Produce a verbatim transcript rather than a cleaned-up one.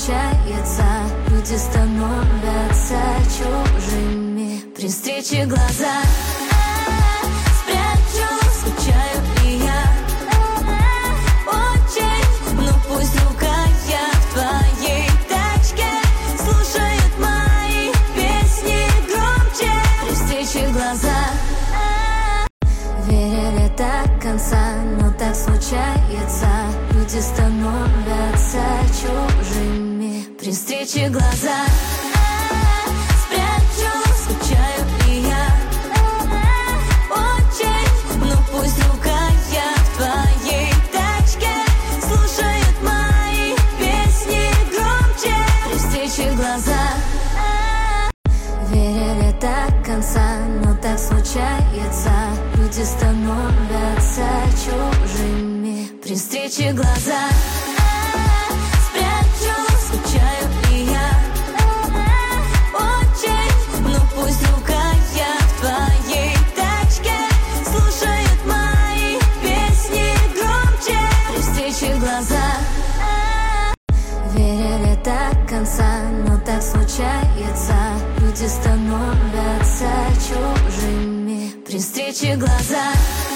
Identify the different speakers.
Speaker 1: случается, люди становятся чужими. При встрече глаза спрячу, скучаю и я очень, но пусть рука я в твоей тачке слушает мои песни громче. При встрече глаза верили до конца, но так случается, люди становятся чужими. При встрече глаза спрячу, скучаю и я очень, но пусть рука я в твоей тачке слушает мои песни громче. При встрече глаза верили до конца, но так случается, люди становятся чужими. При встрече глаза спрячу, скучаю и я очень, но пусть рука я в твоей тачке слушает мои песни громче. При встрече глаза верили до конца, но так случается, люди становятся чужими. При встрече глаза